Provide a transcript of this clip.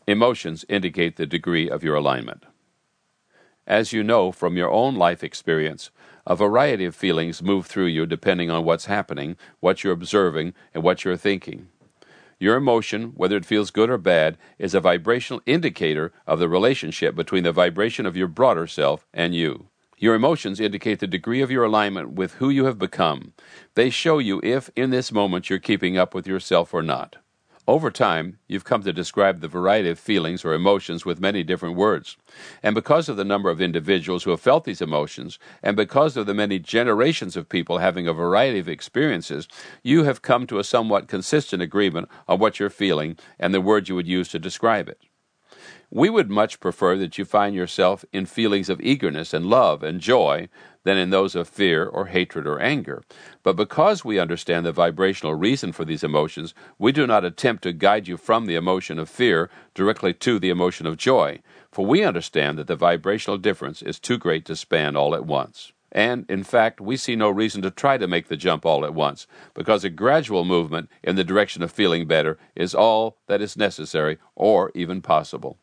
Emotions indicate the degree of your alignment. As you know from your own life experience, a variety of feelings move through you depending on what's happening, what you're observing, and what you're thinking. Your emotion, whether it feels good or bad, is a vibrational indicator of the relationship between the vibration of your broader self and you. Your emotions indicate the degree of your alignment with who you have become. They show you if, in this moment, you're keeping up with yourself or not. Over time, you've come to describe the variety of feelings or emotions with many different words. And because of the number of individuals who have felt these emotions, and because of the many generations of people having a variety of experiences, you have come to a somewhat consistent agreement on what you're feeling and the words you would use to describe it. We would much prefer that you find yourself in feelings of eagerness and love and joy than in those of fear or hatred or anger. But because we understand the vibrational reason for these emotions, we do not attempt to guide you from the emotion of fear directly to the emotion of joy, for we understand that the vibrational difference is too great to span all at once. And, in fact, we see no reason to try to make the jump all at once, because a gradual movement in the direction of feeling better is all that is necessary or even possible.